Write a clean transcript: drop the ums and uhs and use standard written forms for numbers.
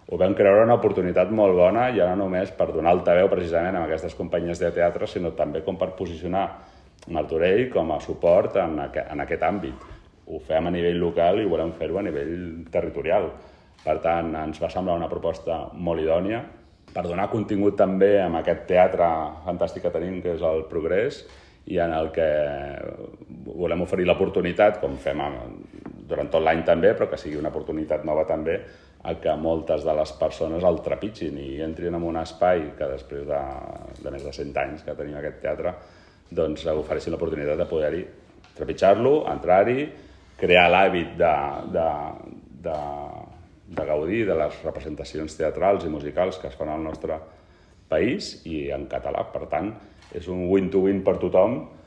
ho vam creure una oportunitat molt bona, ja no només per donar altaveu precisament a aquestes companyies de teatre, sinó també com per posicionar Martorell com a suport en aquest àmbit. Ho fem a nivell local i volem fer-ho a nivell territorial. Per tant, ens va semblar una proposta molt idònia per donar contingut també a aquest teatre fantàstic que tenim, que és el Progrés, i en el que volem oferir l'oportunitat, com fem durant tot l'any també, però que sigui una oportunitat nova també, a que moltes de les persones el trepitgin i entrin en un espai que després de més de 100 anys que tenim aquest teatre, doncs ofereixin l'oportunitat de poder-hi trepitjar-lo, entrar-hi, crear l'hàbit de gaudir de les representacions teatrals i musicals que es fan al nostre país i en català. Per tant, és un win-to-win per tothom